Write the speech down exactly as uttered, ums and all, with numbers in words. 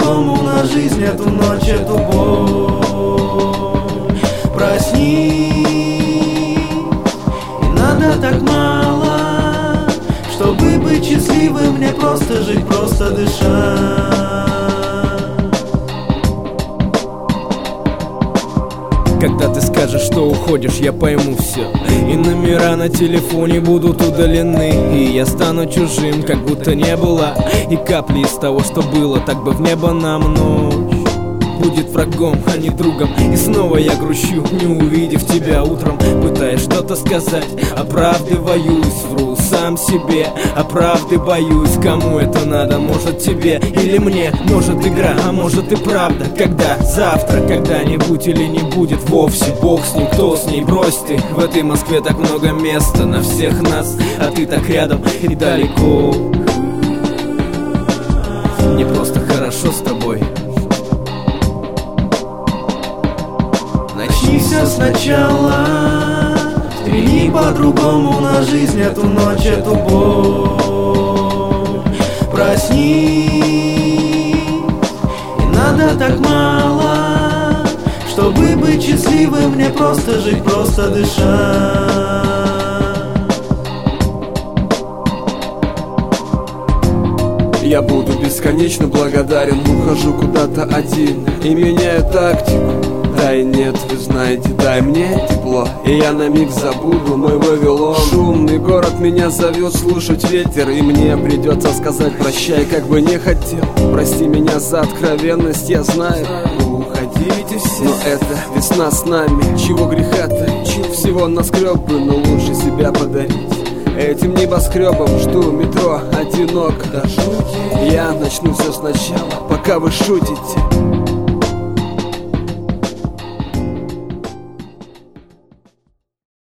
по-другому на жизнь, эту ночь, эту боль. Проснись, и надо так мало, чтобы быть счастливым, мне просто жить, просто дышать. Когда ты скажешь, что уходишь, я пойму все. И номера на телефоне будут удалены, и я стану чужим, как будто не было. И капли из того, что было, так бы в небо нам ночь будет врагом, а не другом. И снова я грущу, не увидев тебя утром, пытаясь что-то сказать, оправдываюсь, вру сам себе, а правды боюсь. Кому это надо? Может тебе или мне? Может игра, а может и правда? Когда? Завтра, когда-нибудь или не будет вовсе? Бог с ним, кто с ней? Брось ты. В этой Москве так много места на всех нас, а ты так рядом и далеко. Мне просто хорошо с тобой. Начни все сначала, взгляни по-другому на жизнь, эту ночь, эту боль. Проснись, и надо так мало, чтобы быть счастливым, мне просто жить, просто дышать. Я буду бесконечно благодарен, ухожу куда-то один и меняю тактику. Да и нет, вы знаете, дай мне тепло, и я на миг забуду мой Вавилон. Шумный город меня зовет слушать ветер, и мне придется сказать прощай, как бы не хотел. Прости меня за откровенность, я знаю, вы уходите все, но это весна с нами, чего греха таить. Всего наскреб бы, но лучше себя подарить. Этим небоскребом жду метро одиноко. Я начну все сначала, пока вы шутите.